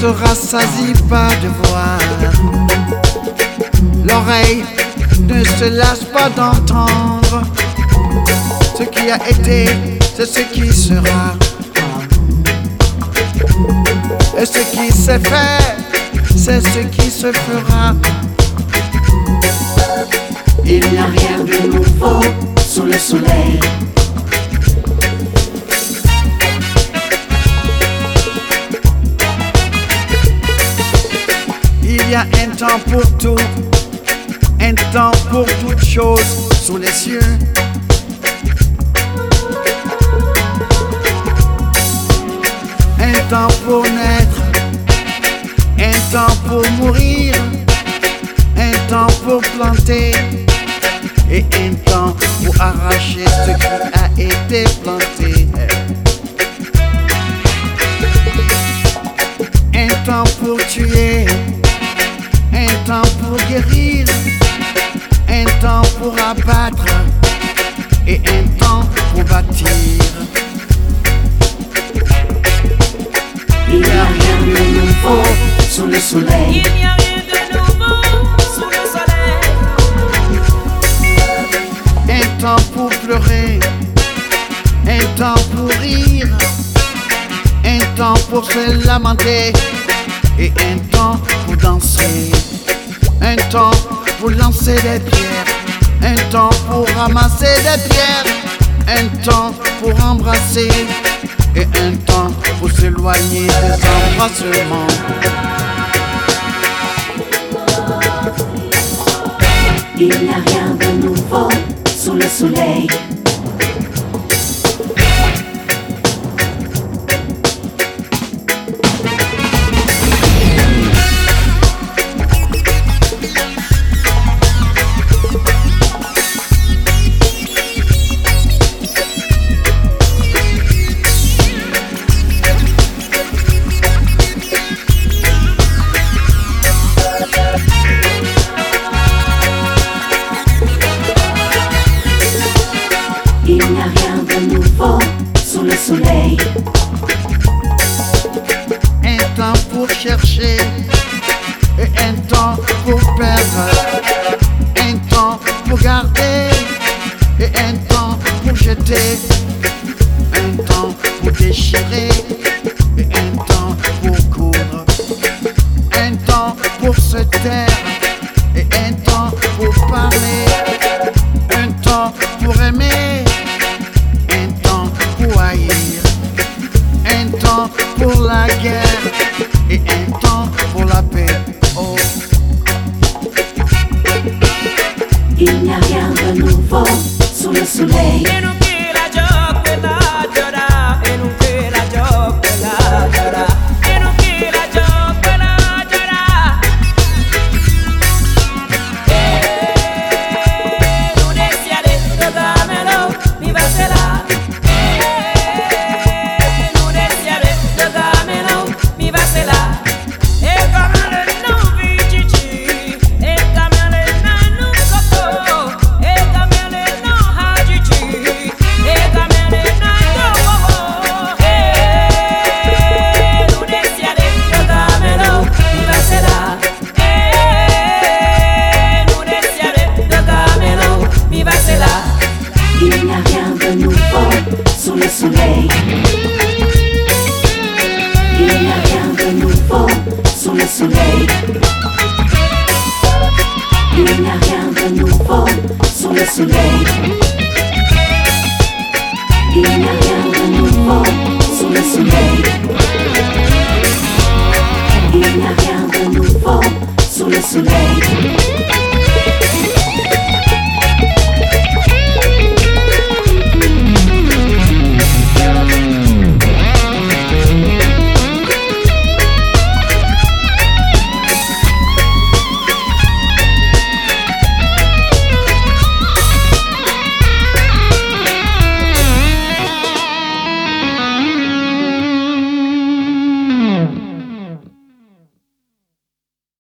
se rassasie pas de voir. L'oreille ne se lasse pas d'entendre. Ce qui a été, c'est ce qui sera. Et ce qui s'est fait, c'est ce qui se fera. Il n'y a rien de nouveau sous le soleil. Il y a un temps pour tout, un temps pour toutes choses sous les cieux. Un temps pour naître, un temps pour mourir, un temps pour planter et un temps pour arracher ce qui a été planté. Un temps pour tuer, un temps pour guérir, un temps pour abattre et un temps pour bâtir. Il n'y a rien de nouveau sous le soleil. Il n'y a rien de nouveau sous le soleil. Un temps pour pleurer, un temps pour rire, un temps pour se lamenter et un temps pour danser. Un temps pour lancer des pierres, un temps pour ramasser des pierres, un temps pour embrasser et un temps pour s'éloigner des embrassements. Il n'y a rien de nouveau sous le soleil. Il n'y a rien de nouveau sous le soleil. Un temps pour chercher et un temps pour perdre, un temps pour garder et un temps pour jeter, un temps pour déchirer et un temps pour coudre, un temps pour se taire et un temps pour parler, un temps pour aimer, un temps pour haïr, un temps pour la guerre et un temps pour la paix. Oh. Il n'y a rien de nouveau sous le soleil. E non che la gioquela llora, e non che la gioquela llora, e non che la gioquela llora. Non sia detto damelo, mi bacerà. Non sia detto damelo, mi bacerà. E come non vici, e come non coco, e come non hajici, e come non go. Non sia detto damelo, mi bacerà. Non sia detto damelo, mi bacerà. Il n'y a rien de nouveau sous le soleil. Il n'y a rien de nouveau sous le soleil. Il n'y a rien de nouveau sous le soleil. Il n'y a rien de nouveau sous le soleil. Il n'y a rien de nouveau sous le soleil.